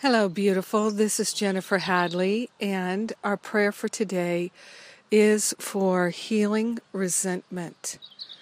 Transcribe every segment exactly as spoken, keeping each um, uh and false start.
Hello, beautiful. This is Jennifer Hadley, and our prayer for today is for healing resentment.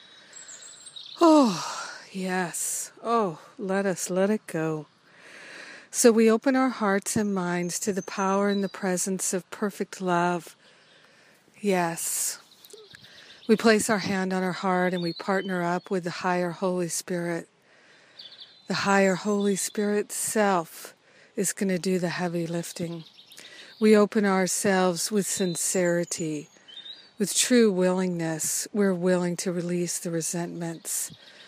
Oh, yes. Oh, let us let it go. So we open our hearts and minds to the power and the presence of perfect love. Yes. We place our hand on our heart and we partner up with the higher Holy Spirit. The higher Holy Spirit self is going to do the heavy lifting. We open ourselves with sincerity, with true willingness. We're willing to release the resentments.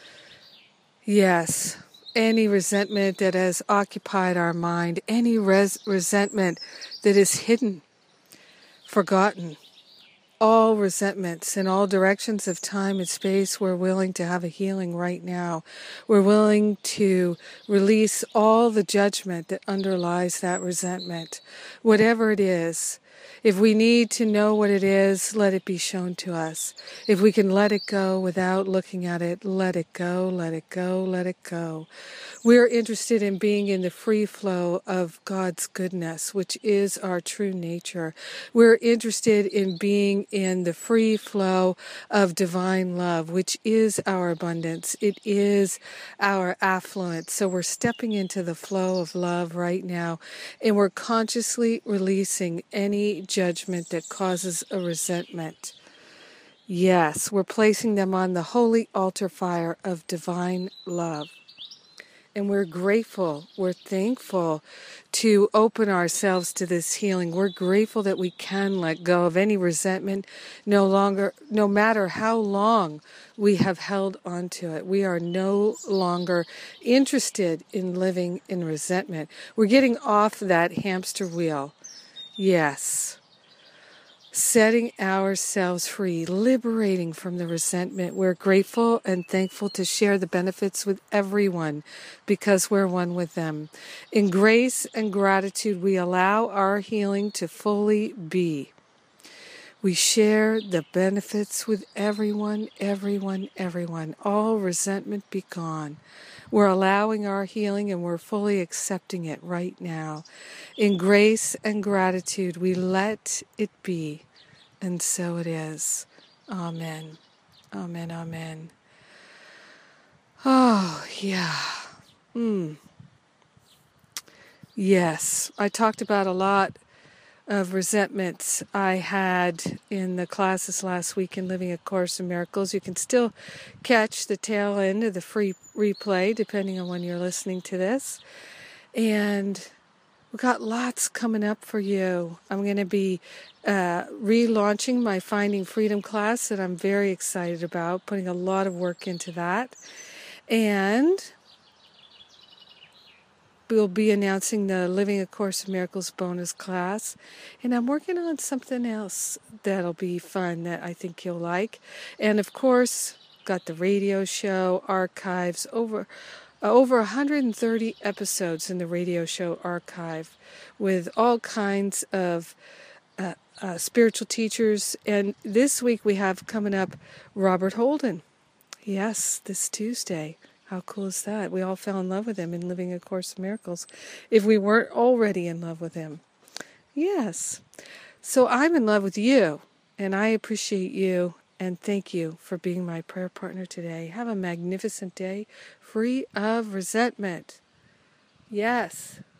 Yes, any resentment that has occupied our mind, any res- resentment that is hidden, forgotten, all resentments in all directions of time and space, we're willing to have a healing right now. We're willing to release all the judgment that underlies that resentment. Whatever it is, if we need to know what it is, let it be shown to us. If we can let it go without looking at it, let it go, let it go, let it go. We're interested in being in the free flow of God's goodness, which is our true nature. We're interested in being in the free flow of divine love, which is our abundance. It is our affluence. So we're stepping into the flow of love right now, and we're consciously releasing any judgment that causes a resentment. Yes, we're placing them on the holy altar fire of divine love. And we're grateful, we're thankful to open ourselves to this healing. We're grateful that we can let go of any resentment, no longer, no matter how long we have held onto it. We are no longer interested in living in resentment. We're getting off that hamster wheel. Yes. Setting ourselves free, liberating from the resentment. We're grateful and thankful to share the benefits with everyone because we're one with them. In grace and gratitude, we allow our healing to fully be. We share the benefits with everyone, everyone, everyone. All resentment be gone. We're allowing our healing and we're fully accepting it right now. In grace and gratitude, we let it be. And so it is. Amen. Amen, amen. Oh, yeah. Mm. Yes, I talked about a lot of resentments I had in the classes last week in Living A Course in Miracles. You can still catch the tail end of the free replay, depending on when you're listening to this. And we've got lots coming up for you. I'm going to be uh, relaunching my Finding Freedom class that I'm very excited about, putting a lot of work into that. And we'll be announcing the Living A Course in Miracles bonus class. And I'm working on something else that'll be fun that I think you'll like. And of course, got the radio show archives, over uh, over one hundred thirty episodes in the radio show archive with all kinds of uh, uh, spiritual teachers. And this week we have coming up Robert Holden. Yes, this Tuesday. How cool is that? We all fell in love with him in Living A Course in Miracles, if we weren't already in love with him. Yes. So I'm in love with you, and I appreciate you, and thank you for being my prayer partner today. Have a magnificent day, free of resentment. Yes.